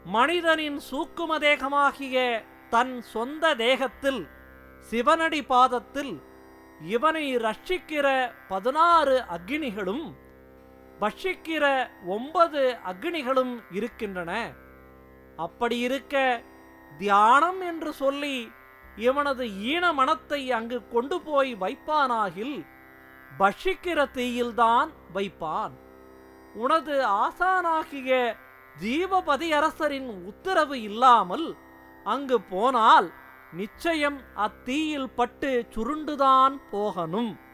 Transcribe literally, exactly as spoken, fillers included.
மனிதனின் சூக்கும தேகமாகிய தன் சொந்த தேகத்தில் சிவனடி பாதத்தில் இவனை ரட்சிக்கிற பதினாறு அக்னிகளும் பட்சிக்கிற ஒன்பது அக்னிகளும் இருக்கின்றன. அப்படி இருக்க தியானம் என்று சொல்லி இவனது ஈன மனத்தை அங்கு கொண்டு போய் வைப்பானாகில் பட்சிக்கிற தீயில்தான் வைப்பான். உனது ஆசானாகிய ஜீவபதி அரசரின் உத்தரவு இல்லாமல் அங்கு போனால் நிச்சயம் அத்தீயில் பட்டு சுருண்டுதான் போகணும்.